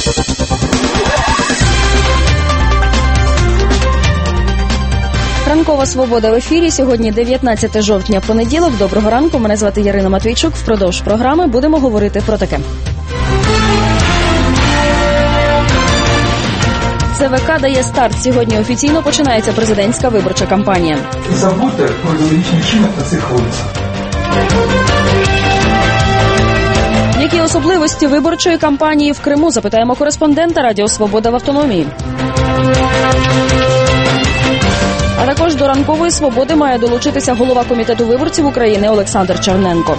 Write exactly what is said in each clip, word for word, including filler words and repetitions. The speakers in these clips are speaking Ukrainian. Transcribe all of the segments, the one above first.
Ранкова свобода в ефірі. Сьогодні дев'ятнадцяте жовтня, понеділок. Доброго ранку. Мене звати Ярина Матвійчук. Впродовж програми будемо говорити про таке. ЦВК дає старт. Сьогодні офіційно починається президентська виборча кампанія. Не забудьте про ідеологічний вчинок на цих вулицях. Які особливості виборчої кампанії в Криму? Запитаємо кореспондента Радіо Свобода в автономії. А також до ранкової свободи має долучитися голова Комітету виборців України Олександр Черненко.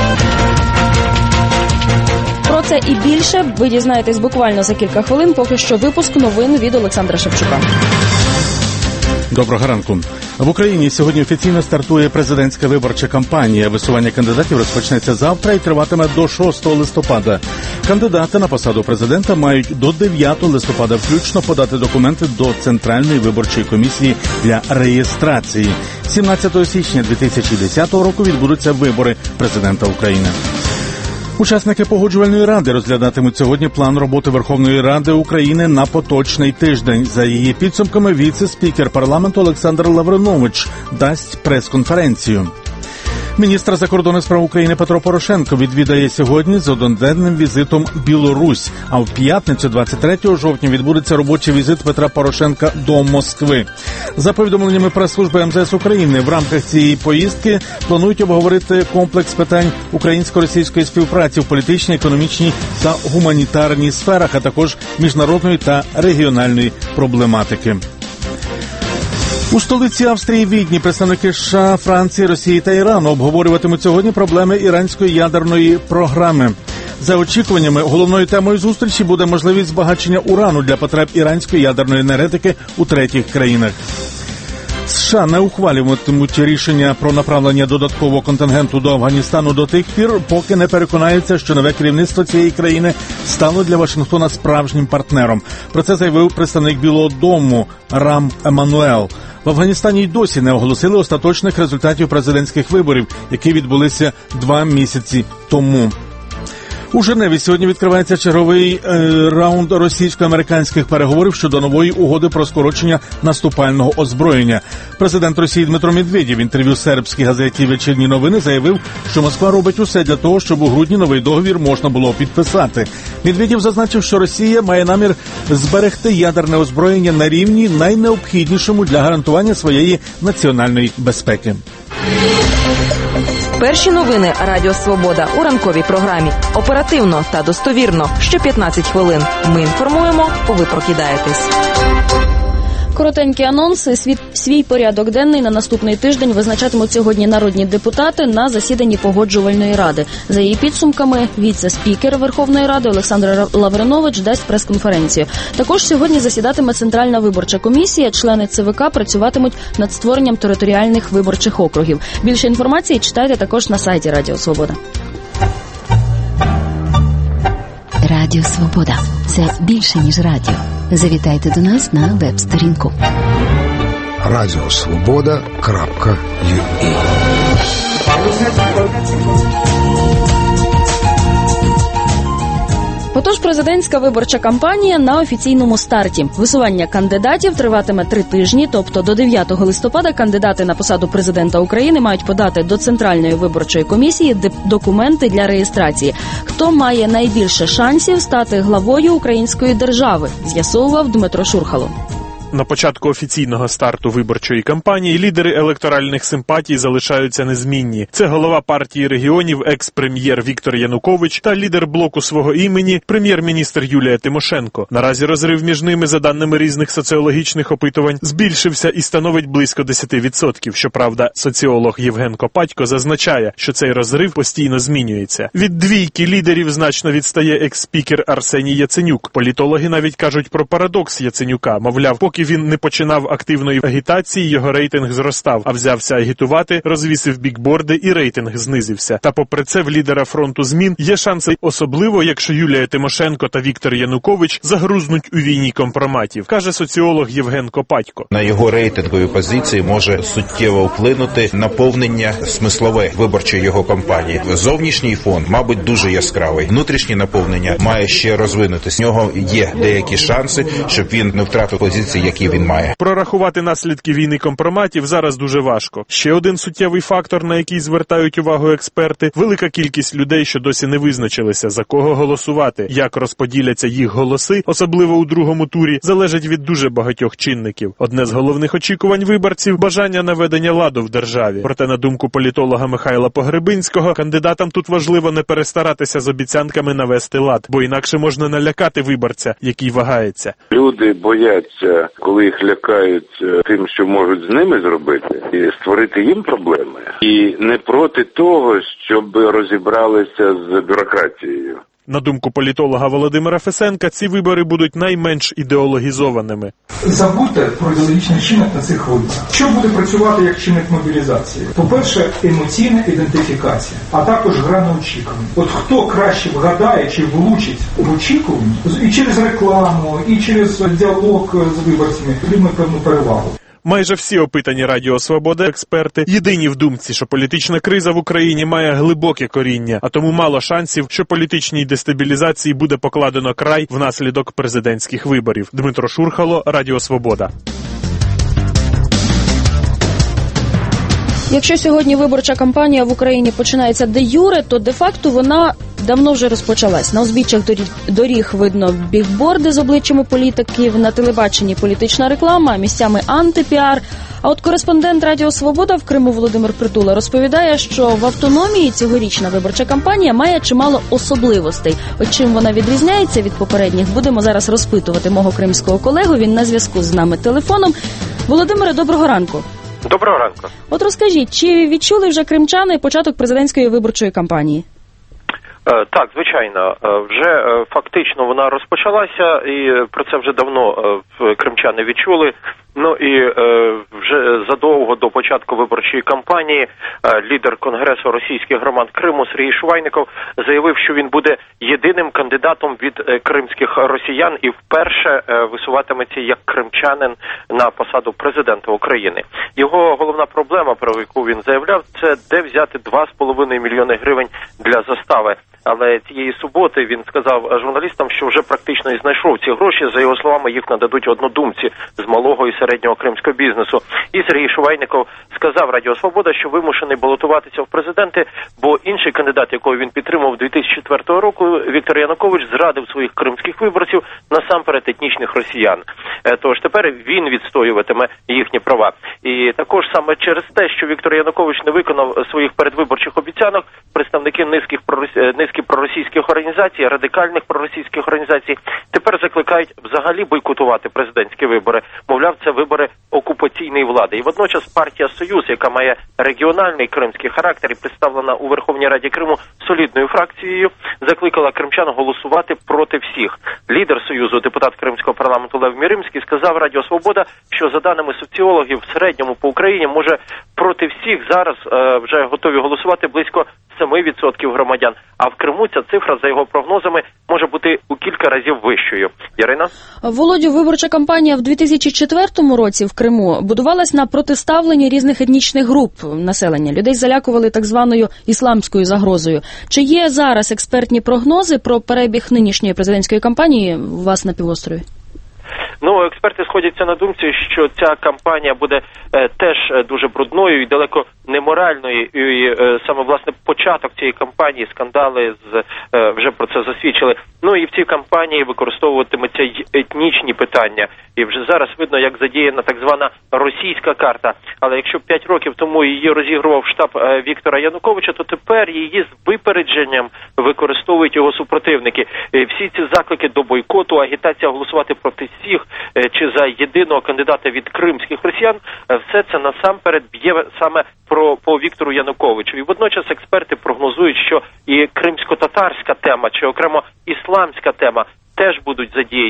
Про це і більше ви дізнаєтесь буквально за кілька хвилин. Поки що випуск новин від Олександра Шевчука. Доброго ранку. В Україні сьогодні офіційно стартує президентська виборча кампанія. Висування кандидатів розпочнеться завтра і триватиме до шостого листопада. Кандидати на посаду президента мають до дев'ятого листопада включно подати документи до Центральної виборчої комісії для реєстрації. сімнадцятого січня дві тисячі десятого року відбудуться вибори президента України. Учасники Погоджувальної ради розглядатимуть сьогодні план роботи Верховної Ради України на поточний тиждень. За її підсумками, віце-спікер парламенту Олександр Лавринович дасть прес-конференцію. Міністр закордонних справ України Петро Порошенко відвідає сьогодні з одноденним візитом Білорусь, а в п'ятницю двадцять третього жовтня відбудеться робочий візит Петра Порошенка до Москви. За повідомленнями прес-служби ем зе ес України, в рамках цієї поїздки планують обговорити комплекс питань українсько-російської співпраці в політичній, економічній та гуманітарній сферах, а також міжнародної та регіональної проблематики. У столиці Австрії Відні представники США, Франції, Росії та Ірану обговорюватимуть сьогодні проблеми іранської ядерної програми. За очікуваннями, головною темою зустрічі буде можливість збагачення урану для потреб іранської ядерної енергетики у третіх країнах. США не ухвалюватимуть рішення про направлення додаткового контингенту до Афганістану до тих пір, поки не переконаються, що нове керівництво цієї країни стало для Вашингтона справжнім партнером. Про це заявив представник Білого дому Рам Еммануел. В Афганістані й досі не оголосили остаточних результатів президентських виборів, які відбулися два місяці тому. У Женеві сьогодні відкривається черговий е, раунд російсько-американських переговорів щодо нової угоди про скорочення наступального озброєння. Президент Росії Дмитро Медведєв в інтерв'ю сербській газеті «Вечірні новини» заявив, що Москва робить усе для того, щоб у грудні новий договір можна було підписати. Медведєв зазначив, що Росія має намір зберегти ядерне озброєння на рівні найнеобхіднішому для гарантування своєї національної безпеки. Перші новини Радіо Свобода у ранковій програмі. Оперативно та достовірно. Що п'ятнадцять хвилин. Ми інформуємо, ви прокидаєтесь. Коротенькі анонси. Свій, свій порядок денний на наступний тиждень визначатимуть сьогодні народні депутати на засіданні Погоджувальної ради. За її підсумками, віце-спікер Верховної Ради Олександр Лавринович дасть прес-конференцію. Також сьогодні засідатиме Центральна виборча комісія. Члени ЦВК працюватимуть над створенням територіальних виборчих округів. Більше інформації читайте також на сайті Радіо Свобода. Радіо Свобода – це більше, ніж радіо. Завітайте до нас на веб-сторінку радіо свобода крапка ю а. Отож, президентська виборча кампанія на офіційному старті. Висування кандидатів триватиме три тижні, тобто до дев'ятого листопада кандидати на посаду президента України мають подати до Центральної виборчої комісії документи для реєстрації. Хто має найбільше шансів стати главою української держави, з'ясовував Дмитро Шурхало. На початку офіційного старту виборчої кампанії лідери електоральних симпатій залишаються незмінні. Це голова партії регіонів, екс-прем'єр Віктор Янукович та лідер блоку свого імені, прем'єр-міністр Юлія Тимошенко. Наразі розрив між ними, за даними різних соціологічних опитувань, збільшився і становить близько десять відсотків. Щоправда, соціолог Євген Копатько зазначає, що цей розрив постійно змінюється. Від двійки лідерів значно відстає екс-спікер Арсеній Яценюк. Політологи навіть кажуть про парадокс Яценюка. Мовляв, поки поки він не починав активної агітації, його рейтинг зростав, а взявся агітувати, розвісив бікборди і рейтинг знизився. Та попри це в лідера фронту змін є шанси, особливо якщо Юлія Тимошенко та Віктор Янукович загрузнуть у війні компроматів, каже соціолог Євген Копатько. На його рейтингові позиції може суттєво вплинути наповнення смислове виборчої його кампанії. Зовнішній фон, мабуть, дуже яскравий. Внутрішнє наповнення має ще розвинутися. В нього є деякі шанси, щоб він не втратив позиції, які він має. Прорахувати наслідки війни компроматів зараз дуже важко. Ще один суттєвий фактор, на який звертають увагу експерти – велика кількість людей, що досі не визначилися, за кого голосувати. Як розподіляться їх голоси, особливо у другому турі, залежить від дуже багатьох чинників. Одне з головних очікувань виборців – бажання наведення ладу в державі. Проте, на думку політолога Михайла Погребинського, кандидатам тут важливо не перестаратися з обіцянками навести лад, бо інакше можна налякати виборця, який вагається. Люди бояться, коли їх лякають тим, що можуть з ними зробити, і створити їм проблеми. І не проти того, щоб розібралися з бюрократією. На думку політолога Володимира Фесенка, ці вибори будуть найменш ідеологізованими. Забудьте про ідеологічний чинник на цих виборах. Що буде працювати як чинник мобілізації? По-перше, емоційна ідентифікація, а також гра на очікування. От хто краще вгадає чи влучить в очікуванні, і через рекламу, і через діалог з виборцями, отримує певну перевагу. Майже всі опитані Радіо Свобода експерти єдині в думці, що політична криза в Україні має глибоке коріння, а тому мало шансів, що політичній дестабілізації буде покладено край внаслідок президентських виборів. Дмитро Шурхало, Радіо Свобода. Якщо сьогодні виборча кампанія в Україні починається де-юре, то де-факто вона давно вже розпочалась. На узбіччях доріг, доріг видно бігборди з обличчями політиків, на телебаченні політична реклама, місцями антипіар. А от кореспондент Радіо Свобода в Криму Володимир Притула розповідає, що в автономії цьогорічна виборча кампанія має чимало особливостей. От чим вона відрізняється від попередніх, будемо зараз розпитувати мого кримського колегу. Він на зв'язку з нами телефоном. Володимире, доброго ранку. Доброго ранку. От розкажіть, чи відчули вже кримчани початок президентської виборчої кампанії? Е, так, звичайно. Е, вже е, фактично вона розпочалася, і про це вже давно е, кримчани відчули. Ну і е, вже задовго до початку виборчої кампанії е, лідер Конгресу російських громад Криму Сергій Шувайніков заявив, що він буде єдиним кандидатом від е, кримських росіян і вперше е, висуватиметься як кримчанин на посаду президента України. Його головна проблема, про яку він заявляв, це де взяти два з половиною мільйони гривень для застави. Але цієї суботи він сказав журналістам, що вже практично і знайшов ці гроші. За його словами, їх нададуть однодумці з малого і середнього кримського бізнесу. І Сергій Шувайніков сказав Радіо Свобода, що вимушений балотуватися в президенти, бо інший кандидат, якого він підтримав дві тисячі четвертого року, Віктор Янукович, зрадив своїх кримських виборців, насамперед етнічних росіян. Тож тепер він відстоюватиме їхні права. І також саме через те, що Віктор Янукович не виконав своїх передвиборчих обіцянок, представники низьких низки проросійських організацій, радикальних проросійських організацій, тепер закликають взагалі бойкотувати президентські вибори. Мовляв, це вибори окупаційної влади. І водночас партія «Союз», яка має регіональний кримський характер і представлена у Верховній Раді Криму солідною фракцією, закликала кримчан голосувати проти всіх. Лідер «Союзу», депутат Кримського парламенту Лев Міримський, сказав Радіо Свобода, що за даними соціологів в середньому по Україні може проти всіх зараз е, вже готові голосувати близько сім відсотків громадян. А в Криму ця цифра, за його прогнозами, може бути у кілька разів вищою. Ярина? Володю, виборча кампанія в дві тисячі четвертому році в Криму будувалась на протиставленні різних етнічних груп населення. Людей залякували так званою ісламською загрозою. Чи є зараз експертні прогнози про перебіг нинішньої президентської кампанії у вас на півострові? Ну, експерти сходяться на думці, що ця кампанія буде е, теж дуже брудною і далеко неморальною. І е, саме, власне, початок цієї кампанії, скандали з е, вже про це засвідчили. Ну і в цій кампанії використовуватимуться й етнічні питання. І вже зараз видно, як задіяна так звана російська карта. Але якщо п'ять років тому її розігрував штаб е, Віктора Януковича, то тепер її з випередженням використовують його супротивники. І всі ці заклики до бойкоту, агітація голосувати проти всіх, чи за єдиного кандидата від кримських росіян, все це насамперед б'є саме про по Віктору Януковичу. І водночас експерти прогнозують, що і кримсько-татарська тема, чи окремо ісламська тема теж будуть задіяні.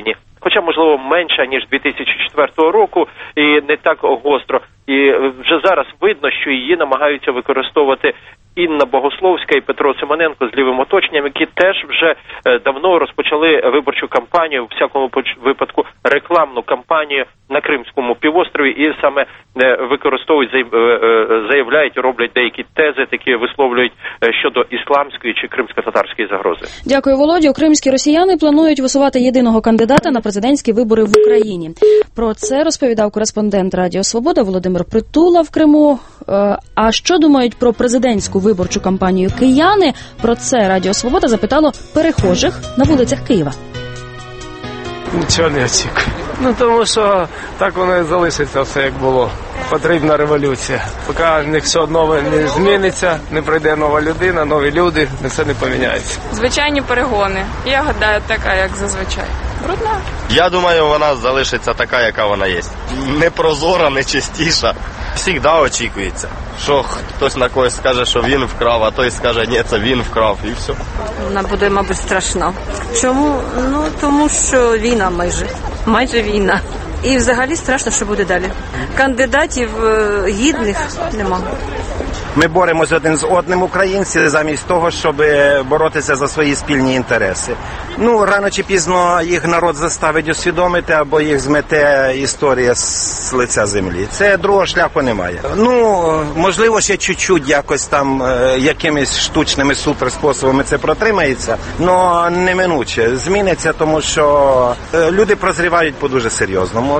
хоча, можливо, менша, ніж дві тисячі четвертого року, і не так гостро. І вже зараз видно, що її намагаються використовувати Інна Богословська і Петро Симоненко з лівим оточенням, які теж вже давно розпочали виборчу кампанію, в всякому випадку рекламну кампанію на Кримському півострові, і саме використовують, заявляють, роблять деякі тези, такі висловлюють щодо ісламської чи кримсько-татарської загрози. Дякую, Володю. Кримські росіяни планують висувати єдиного кандидата на президентські вибори в Україні. Про це розповідав кореспондент Радіо Свобода Володимир Притула в Криму. А що думають про президентську виборчу кампанію кияни? Про це Радіо Свобода запитало перехожих на вулицях Києва. Нічого не очікую. Ну, тому що так воно і залишиться все, як було. Потрібна революція. Поки ніхто одного не зміниться, не прийде нова людина, нові люди, все не поміняється. Звичайні перегони. Я гадаю, така, як зазвичай. Брудна. Я думаю, вона залишиться така, яка вона є. Не прозора, не чистіша. Всігда очікується, що хтось на когось скаже, що він вкрав, а той скаже, ні, це він вкрав, і все. Вона буде, мабуть, страшна. Чому? Ну, тому що війна майже. Майже війна. І взагалі страшно, що буде далі. Кандидатів гідних нема. Ми боремось один з одним, українці, замість того, щоб боротися за свої спільні інтереси. Ну, рано чи пізно їх народ заставить усвідомити, або їх змете історія з лиця землі. Це другого шляху немає. Ну, можливо, ще чуть-чуть якось там якимись штучними суперспособами це протримається, але неминуче зміниться, тому що люди прозрівають по дуже серйозному.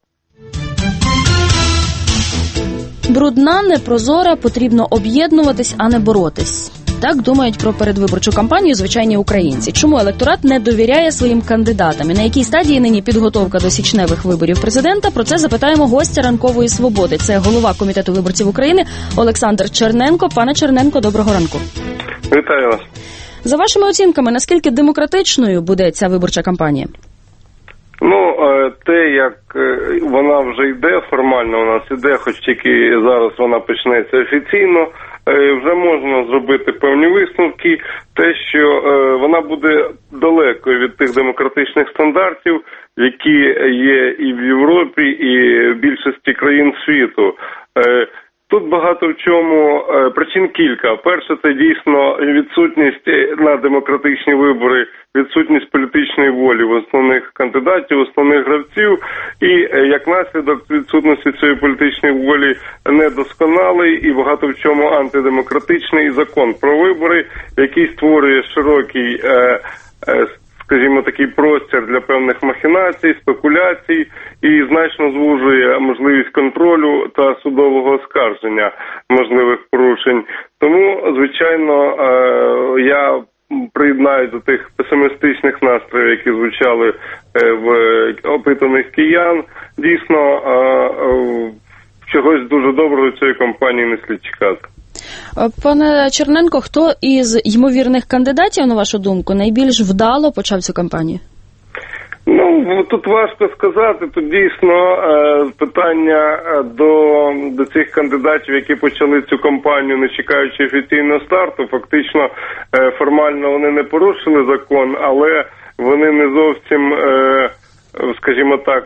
Брудна, непрозора, потрібно об'єднуватись, а не боротись. Так думають про передвиборчу кампанію звичайні українці. Чому електорат не довіряє своїм кандидатам? І на якій стадії нині підготовка до січневих виборів президента? Про це запитаємо гостя «Ранкової свободи». Це голова Комітету виборців України Олександр Черненко. Пане Черненко, доброго ранку. Вітаю вас. За вашими оцінками, наскільки демократичною буде ця виборча кампанія? Ну, те, як вона вже йде, формально у нас іде, хоч тільки зараз вона почнеться офіційно, вже можна зробити певні висновки, те, що вона буде далеко від тих демократичних стандартів, які є і в Європі, і в більшості країн світу. Тут багато в чому причин кілька. Перше, це дійсно відсутність на демократичні вибори, відсутність політичної волі в основних кандидатів, основних гравців, і як наслідок відсутності цієї політичної волі недосконалий і багато в чому антидемократичний закон про вибори, який створює широкий, скажімо, такий простір для певних махінацій, спекуляцій і значно звужує можливість контролю та судового оскарження можливих порушень. Тому, звичайно, я приєднаюсь до тих песимістичних настроїв, які звучали в опитаних киян. Дійсно, чогось дуже доброго цієї кампанії не слід чекати. Пане Черненко, хто із ймовірних кандидатів, на вашу думку, найбільш вдало почав цю кампанію? Ну, тут важко сказати. Тут дійсно е, питання до, до цих кандидатів, які почали цю кампанію, не чекаючи офіційного старту. Фактично, е, формально вони не порушили закон, але вони не зовсім... Е, скажімо так,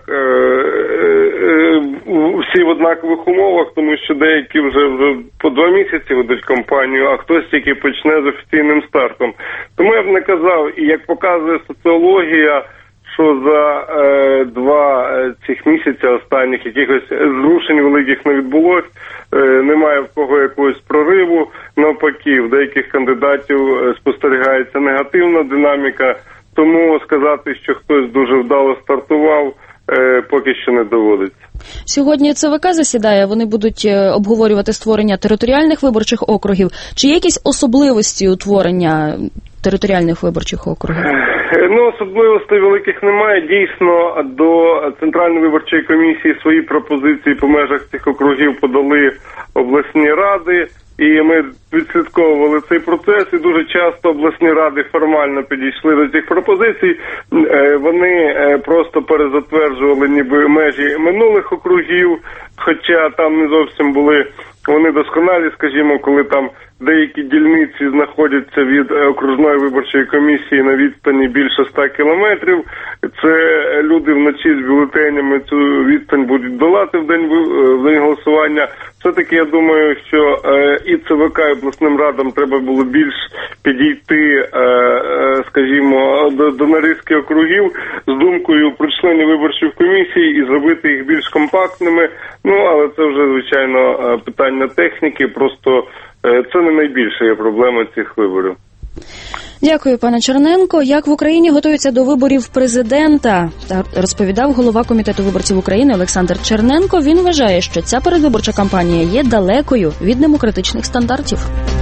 всі в однакових умовах, тому що деякі вже, вже по два місяці ведуть кампанію, а хтось тільки почне з офіційним стартом. Тому я б не казав, і як показує соціологія, що за е, два цих місяця останніх якихось зрушень великих не відбулось, е, немає в кого якогось прориву, навпаки, в деяких кандидатів спостерігається негативна динаміка. Тому сказати, що хтось дуже вдало стартував, поки що не доводиться. Сьогодні ЦВК засідає, вони будуть обговорювати створення територіальних виборчих округів. Чи є якісь особливості утворення територіальних виборчих округів? Ну, особливостей великих немає. Дійсно, до Центральної виборчої комісії свої пропозиції по межах цих округів подали обласні ради. І ми відслідковували цей процес, і дуже часто обласні ради формально підійшли до цих пропозицій. Вони просто перезатверджували ніби межі минулих округів, хоча там не зовсім були Вони досконалі, скажімо, коли там деякі дільниці знаходяться від окружної виборчої комісії на відстані більше ста кілометрів. Це люди вночі з бюлетенями цю відстань будуть долати в день, в день голосування. Все-таки я думаю, що і ЦВК, і обласним радам треба було більш підійти, скажімо, до, до нариски округів з думкою про членів виборчих комісій і зробити їх більш компактними. Ну, але це вже, звичайно, питання техніки, просто це не найбільша є проблема цих виборів. Дякую, пане Черненко. Як в Україні готуються до виборів президента, розповідав голова Комітету виборців України Олександр Черненко. Він вважає, що ця передвиборча кампанія є далекою від демократичних стандартів.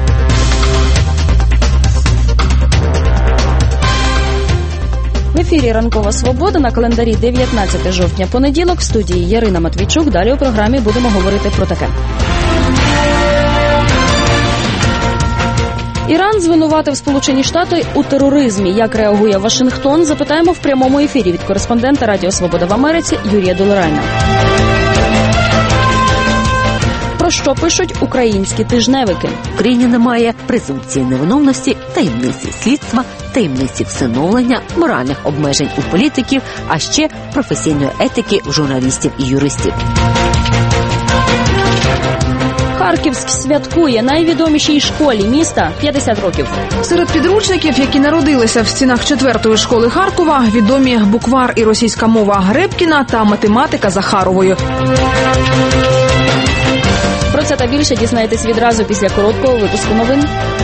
В ефірі «Ранкова свобода», на календарі дев'ятнадцяте жовтня, понеділок, в студії Ярина Матвійчук. Далі у програмі будемо говорити про таке. Іран звинуватив Сполучені Штати у тероризмі. Як реагує Вашингтон, запитаємо в прямому ефірі від кореспондента Радіо Свобода в Америці Юрія Долорайна. Про що пишуть українські тижневики? В Україні немає презумпції невиновності, таємниці слідства, таємниці всиновлення, моральних обмежень у політиків, а ще професійної етики в журналістів і юристів. Харківськ святкує найвідомішій школі міста п'ятдесят років. Серед підручників, які народилися в стінах четвертої школи Харкова, відомі буквар і російська мова Гребкіна та математика Захарової. Про це та більше дізнаєтесь відразу після короткого випуску новин.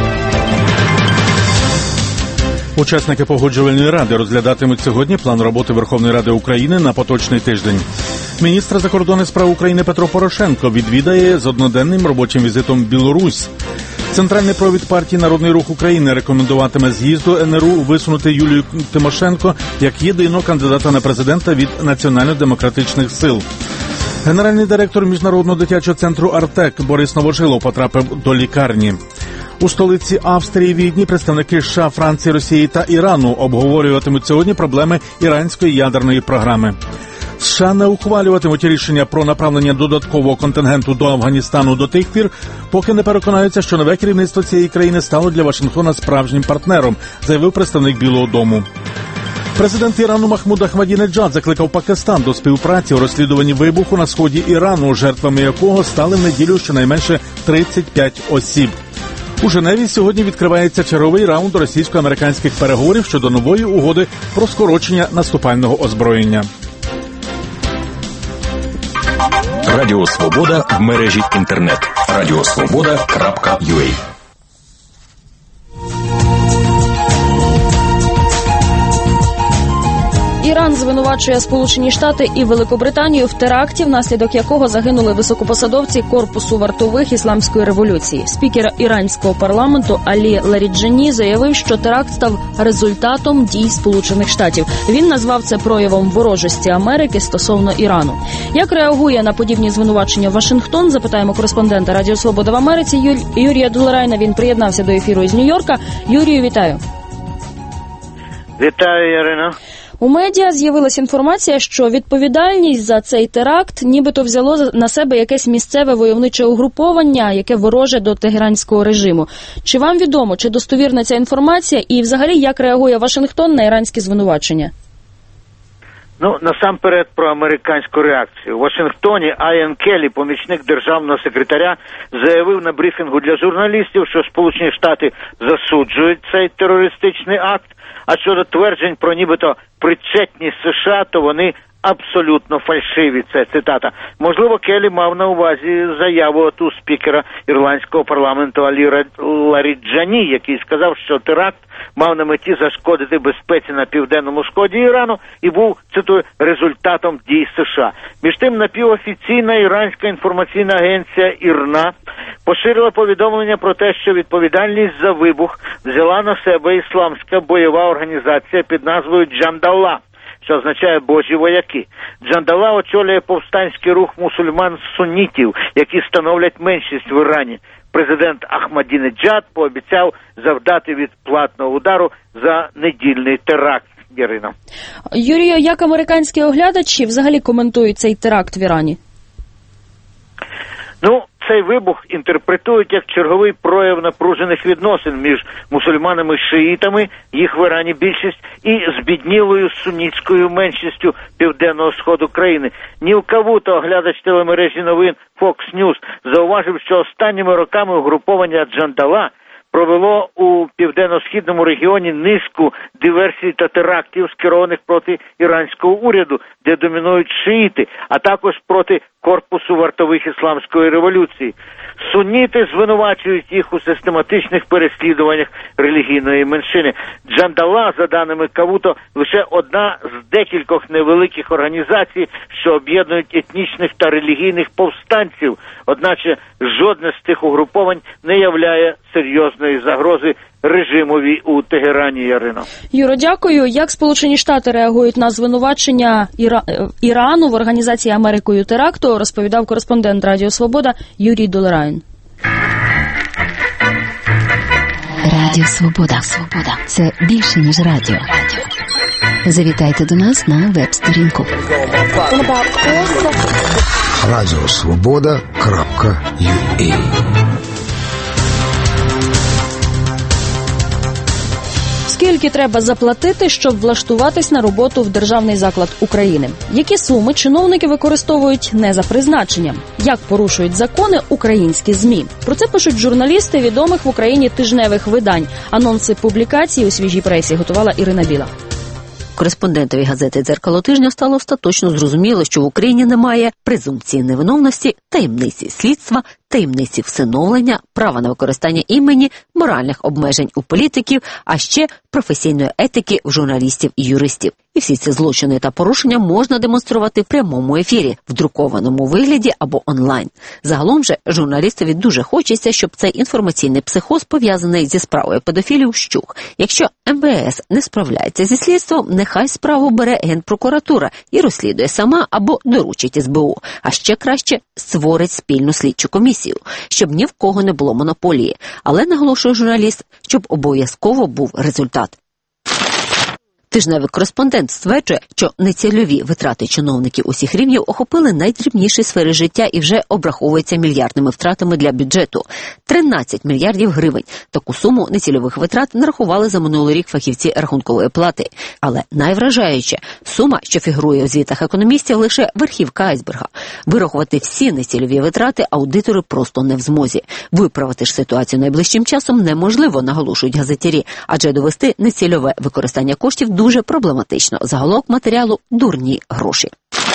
Учасники Погоджувальної ради розглядатимуть сьогодні план роботи Верховної Ради України на поточний тиждень. Міністр закордонних справ України Петро Порошенко відвідає з одноденним робочим візитом Білорусь. Центральний провід партії «Народний рух України» рекомендуватиме з'їзду ен ер у висунути Юлію Тимошенко як єдиного кандидата на президента від національно-демократичних сил. Генеральний директор Міжнародного дитячого центру «Артек» Борис Новожилов потрапив до лікарні. У столиці Австрії Відні представники США, Франції, Росії та Ірану обговорюватимуть сьогодні проблеми іранської ядерної програми. США не ухвалюватимуть рішення про направлення додаткового контингенту до Афганістану до тих пір, поки не переконаються, що нове керівництво цієї країни стало для Вашингтона справжнім партнером, заявив представник Білого дому. Президент Ірану Махмуд Ахмадінеджад закликав Пакистан до співпраці у розслідуванні вибуху на сході Ірану, жертвами якого стали в неділю щонайменше тридцять п'ять осіб. У Женеві сьогодні відкривається черговий раунд російсько-американських переговорів щодо нової угоди про скорочення наступального озброєння. Радіо Свобода в мережі інтернет. радіосвобода крапка ю а. Іран звинувачує Сполучені Штати і Великобританію в теракті, внаслідок якого загинули високопосадовці корпусу вартових ісламської революції. Спікер іранського парламенту Алі Ларіджані заявив, що теракт став результатом дій Сполучених Штатів. Він назвав це проявом ворожості Америки стосовно Ірану. Як реагує на подібні звинувачення Вашингтон, запитаємо кореспондента Радіо Свобода в Америці Ю... Юрія Долорайна. Він приєднався до ефіру із Нью-Йорка. Юрію, вітаю. Вітаю, Ярина. У медіа з'явилася інформація, що відповідальність за цей теракт нібито взяло на себе якесь місцеве войовниче угруповання, яке вороже до тегеранського режиму. Чи вам відомо, чи достовірна ця інформація і взагалі як реагує Вашингтон на іранські звинувачення? Ну, насамперед про американську реакцію. У Вашингтоні Айан Келлі, помічник державного секретаря, заявив на брифінгу для журналістів, що Сполучені Штати засуджують цей терористичний акт, а щодо тверджень про нібито причетність США, то вони абсолютно фальшиві. Це цитата. Можливо, Келлі мав на увазі заяву от у спікера ірландського парламенту Алі Ларіджані, який сказав, що теракт мав на меті зашкодити безпеці на південному сході Ірану і був, цитую, результатом дій США. Між тим, напівофіційна іранська інформаційна агенція ІРНА поширила повідомлення про те, що відповідальність за вибух взяла на себе ісламська бойова організація під назвою Джандалла, що означає «божі вояки». Джандалла очолює повстанський рух мусульман-суннітів, які становлять меншість в Ірані. Президент Ахмадінеджад пообіцяв завдати відплатного удару за недільний теракт. Ярина. Юрію, як американські оглядачі взагалі коментують цей теракт в Ірані? Ну, Цей вибух інтерпретують як черговий прояв напружених відносин між мусульманами-шиїтами, їх в Ірані більшість, і збіднілою сунітською меншістю південного сходу країни. Ніл Кавуто, оглядач телемережі новин Fox News, зауважив, що останніми роками угруповання Джандала провело у південно-східному регіоні низку диверсій та терактів, скерованих проти іранського уряду, де домінують шиїти, а також проти корпусу вартових ісламської революції. Сунніти звинувачують їх у систематичних переслідуваннях релігійної меншини. Джандала, за даними Кавуто, лише одна з декількох невеликих організацій, що об'єднують етнічних та релігійних повстанців. Одначе жодне з цих угруповань не являє серйозної загрози режимові у Тегерані. Ярино. Юро, дякую. Як Сполучені Штати реагують на звинувачення Іра... Ірану в організації Америкою теракту, розповідав кореспондент Радіо Свобода Юрій Долерайн. Радіо Свобода. Свобода. Це більше, ніж радіо. Завітайте до нас на веб-сторінку. радіо свобода крапка ю а. Скільки треба заплатити, щоб влаштуватись на роботу в державний заклад України? Які суми чиновники використовують не за призначенням? Як порушують закони українські ЗМІ? Про це пишуть журналісти відомих в Україні тижневих видань. Анонси публікацій у свіжій пресі готувала Ірина Біла. Кореспондентові газети «Дзеркало тижня» стало остаточно зрозуміло, що в Україні немає презумпції невиновності, таємниці слідства, таємниці всиновлення, права на використання імені, моральних обмежень у політиків, а ще професійної етики в журналістів і юристів. І всі ці злочини та порушення можна демонструвати в прямому ефірі, в друкованому вигляді або онлайн. Загалом же журналістові дуже хочеться, щоб цей інформаційний психоз, пов'язаний зі справою педофілів, вщух. Якщо ем ве ес не справляється зі слідством, нехай справу бере Генпрокуратура і розслідує сама або доручить ес бе у. А ще краще створить спільну слідчу комісію, щоб ні в кого не було монополії. Але, наголошує журналіст, щоб обов'язково був результат. Тижневий кореспондент стверджує, що нецільові витрати чиновників усіх рівнів охопили найдрібніші сфери життя і вже обраховуються мільярдними втратами для бюджету. тринадцять мільярдів гривень. Таку суму нецільових витрат нарахували за минулий рік фахівці рахункової плати. Але найвражаюче – сума, що фігурує у звітах економістів, лише верхівка айсберга. Вирахувати всі нецільові витрати аудитори просто не в змозі. Виправити ж ситуацію найближчим часом неможливо, наголошують газетярі, адже довести нецільове використання коштів дуже проблематично. Заголовок матеріалу – дурні гроші.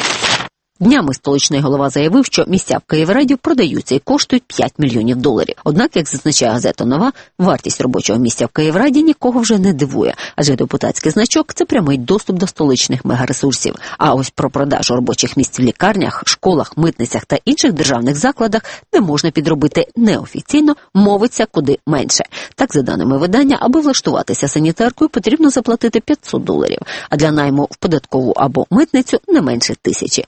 Днями столичний голова заявив, що місця в Київраді продаються і коштують п'ять мільйонів доларів. Однак, як зазначає газета «Нова», вартість робочого місця в Київраді нікого вже не дивує, адже депутатський значок – це прямий доступ до столичних мегаресурсів. А ось про продажу робочих місць в лікарнях, школах, митницях та інших державних закладах, де можна підробити неофіційно, мовиться куди менше. Так, за даними видання, аби влаштуватися санітаркою, потрібно заплатити п'ятсот доларів, а для найму в податкову або митницю – не менше тисячі.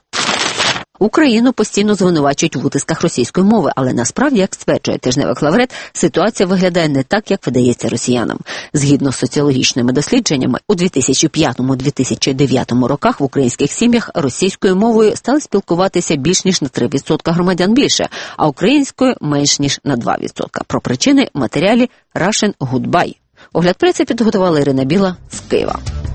Україну постійно звинувачують в утисках російської мови, але насправді, як стверджує тижневий Клаврет, ситуація виглядає не так, як видається росіянам. Згідно з соціологічними дослідженнями, у дві тисячі п'ятому - дві тисячі дев'ятому роках в українських сім'ях російською мовою стали спілкуватися більш ніж на три відсотки громадян більше, а українською менш ніж на два відсотки. Про причини в матеріалі Russian Goodbye. Огляд преси підготувала Ірина Біла з Києва.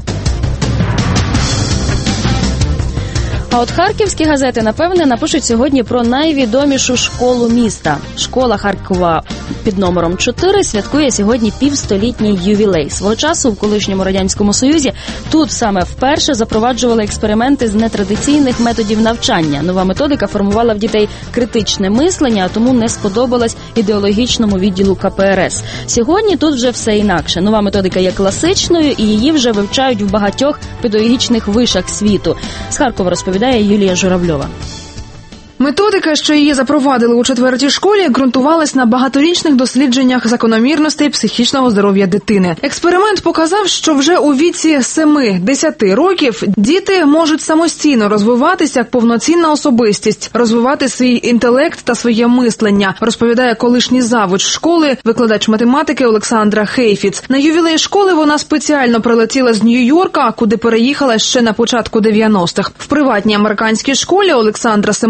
А от харківські газети, напевне, напишуть сьогодні про найвідомішу школу міста. Школа Харкова під номером чотири святкує сьогодні півстолітній ювілей. Свого часу в колишньому Радянському Союзі тут саме вперше запроваджували експерименти з нетрадиційних методів навчання. Нова методика формувала в дітей критичне мислення, а тому не сподобалась ідеологічному відділу ка пе ер ес. Сьогодні тут вже все інакше. Нова методика є класичною і її вже вивчають в багатьох педагогічних вишах світу. З Харкова розповідає Юлія Журавльова. Методика, що її запровадили у четвертій школі, ґрунтувалась на багаторічних дослідженнях закономірностей психічного здоров'я дитини. Експеримент показав, що вже у віці семи-десяти років діти можуть самостійно розвиватися як повноцінна особистість, розвивати свій інтелект та своє мислення, розповідає колишній завуч школи, викладач математики Олександра Хейфіц. На ювілей школи вона спеціально прилетіла з Нью-Йорка, куди переїхала ще на початку дев'яностих. В приватній американській школі Олександра Семенівна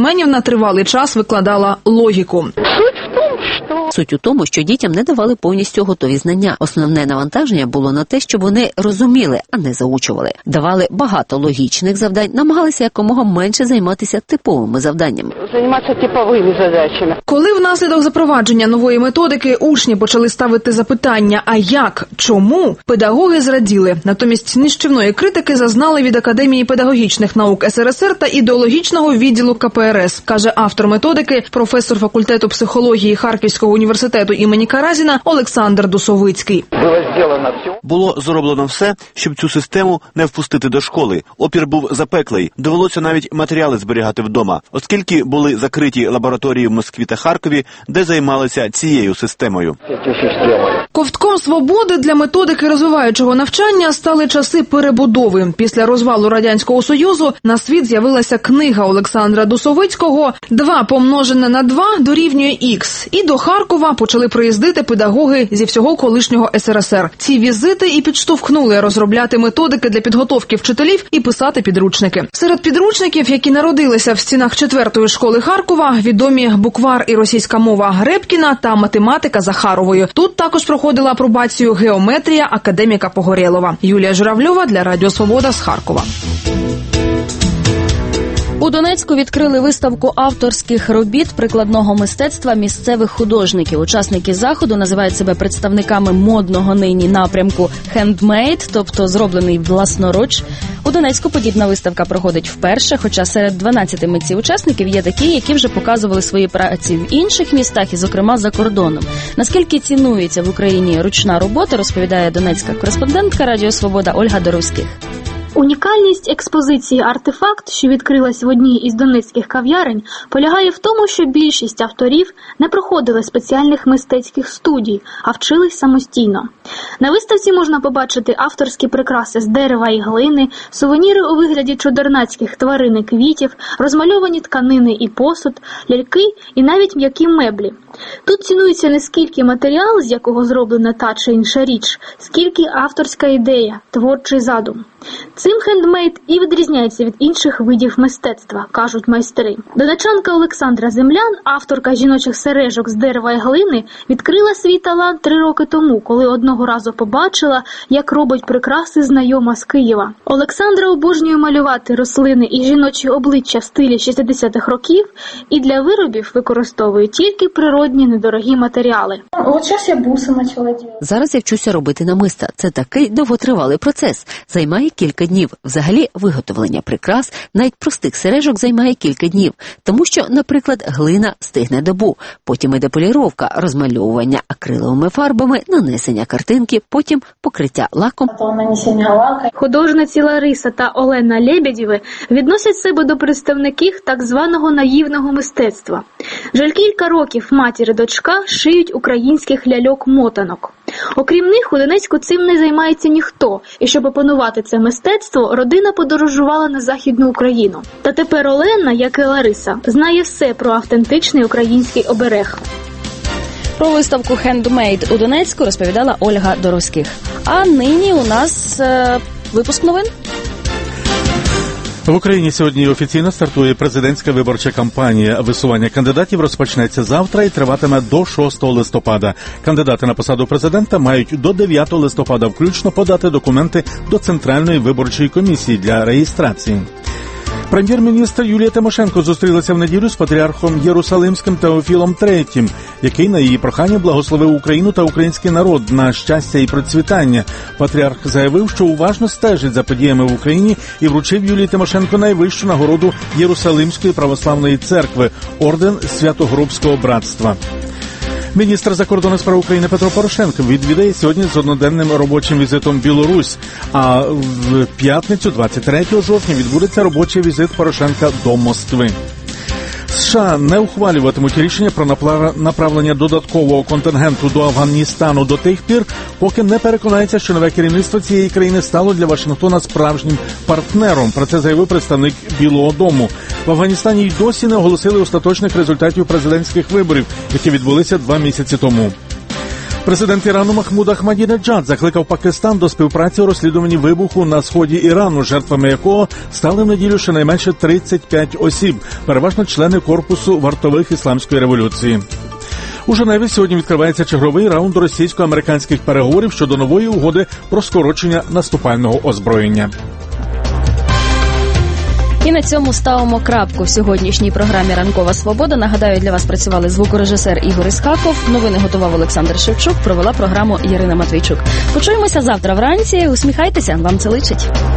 тривалий час викладала логіку. Суть у тому, що дітям не давали повністю готові знання. Основне навантаження було на те, щоб вони розуміли, а не заучували. Давали багато логічних завдань, намагалися якомога менше займатися типовими завданнями. Займатися типовими задачами. Коли внаслідок запровадження нової методики учні почали ставити запитання «а як?», «чому?», педагоги зраділи. Натомість нищівної критики зазнали від Академії педагогічних наук ес ер ес ер та ідеологічного відділу ка пе ер ес, каже автор методики, професор факультету психології Харківського університету імені Каразіна Олександр Дусовицький. Було зроблено все, щоб цю систему не впустити до школи. Опір був запеклий. Довелося навіть матеріали зберігати вдома, оскільки були закриті лабораторії в Москві та Харкові, де займалися цією системою. Ковтком свободи для методики розвиваючого навчання стали часи перебудови. Після розвалу Радянського Союзу на світ з'явилася книга Олександра Дусовицького «Два помножене на два дорівнює ікс». І до Харкова почали приїздити педагоги зі всього колишнього ес ер ес ер. Ці візити і підштовхнули розробляти методики для підготовки вчителів і писати підручники. Серед підручників, які народилися в стінах четвертої школи Харкова, відомі буквар і російська мова Гребкіна та математика Захарової. Тут також проходила апробацію геометрія академіка Погорєлова. Юлія Журавльова для Радіо Свобода з Харкова. У Донецьку відкрили виставку авторських робіт прикладного мистецтва місцевих художників. Учасники заходу називають себе представниками модного нині напрямку «хендмейд», тобто зроблений власноруч. У Донецьку подібна виставка проходить вперше, хоча серед дванадцяти митців-учасників є такі, які вже показували свої праці в інших містах і, зокрема, за кордоном. Наскільки цінується в Україні ручна робота, розповідає донецька кореспондентка Радіо Свобода Ольга Доровських. Унікальність експозиції «Артефакт», що відкрилась в одній із донецьких кав'ярень, полягає в тому, що більшість авторів не проходили спеціальних мистецьких студій, а вчились самостійно. На виставці можна побачити авторські прикраси з дерева і глини, сувеніри у вигляді чудернацьких тварин і квітів, розмальовані тканини і посуд, ляльки і навіть м'які меблі. Тут цінується не скільки матеріал, з якого зроблена та чи інша річ, скільки авторська ідея, творчий задум. Цим хендмейд і відрізняється від інших видів мистецтва, кажуть майстри. Донечанка Олександра Землян, авторка жіночих сережок з дерева і глини, відкрила свій талант три роки тому, коли одного разу побачила, як робить прикраси знайома з Києва. Олександра обожнює малювати рослини і жіночі обличчя в стилі шістдесятих років і для виробів використовує тільки природні недорогі матеріали. От зараз я буси почала робити. Зараз я вчуся робити намиста. Це такий довготривалий процес. Займає кілька днів. Взагалі, виготовлення прикрас, навіть простих сережок, займає кілька днів. Тому що, наприклад, глина стигне добу. Потім іде поліровка, розмальовування акриловими фарбами, нанесення картинки, потім покриття лаком. Художниці Лариса та Олена Лебедєви відносять себе до представників так званого наївного мистецтва. Вже кілька років матір і дочка шиють українських ляльок-мотанок. Окрім них, у Донецьку цим не займається ніхто, і щоб опанувати це мистецтво, родина подорожувала на Західну Україну. Та тепер Олена, як і Лариса, знає все про автентичний український оберег. Про виставку «Хендмейд» у Донецьку розповідала Ольга Доровських. А нині у нас е, випуск новин. В Україні сьогодні офіційно стартує президентська виборча кампанія. Висування кандидатів розпочнеться завтра і триватиме до шостого листопада. Кандидати на посаду президента мають до дев'ятого листопада включно подати документи до Центральної виборчої комісії для реєстрації. Прем'єр-міністр Юлія Тимошенко зустрілася в неділю з патріархом Єрусалимським Теофілом третім, який на її прохання благословив Україну та український народ на щастя і процвітання. Патріарх заявив, що уважно стежить за подіями в Україні і вручив Юлії Тимошенко найвищу нагороду Єрусалимської православної церкви – орден Свято-Грубського братства. Міністр закордонних справ України Петро Порошенко відвідає сьогодні з одноденним робочим візитом Білорусь, а в п'ятницю, двадцять третього жовтня, відбудеться робочий візит Порошенка до Москви. США не ухвалюватимуть рішення про направлення додаткового контингенту до Афганістану до тих пір, поки не переконається, що нове керівництво цієї країни стало для Вашингтона справжнім партнером. Про це заявив представник Білого дому. В Афганістані й досі не оголосили остаточних результатів президентських виборів, які відбулися два місяці тому. Президент Ірану Махмуд Ахмадінеджад закликав Пакистан до співпраці у розслідуванні вибуху на сході Ірану, жертвами якого стали в неділю щонайменше тридцять п'ять осіб, переважно члени корпусу вартових ісламської революції. У Женеві сьогодні відкривається черговий раунд російсько-американських переговорів щодо нової угоди про скорочення наступального озброєння. І на цьому ставимо крапку в сьогоднішній програмі «Ранкова свобода». Нагадаю, для вас працювали звукорежисер Ігор Іскаков, новини готував Олександр Шевчук, провела програму Ярина Матвійчук. Почуємося завтра вранці. Усміхайтеся, вам це личить.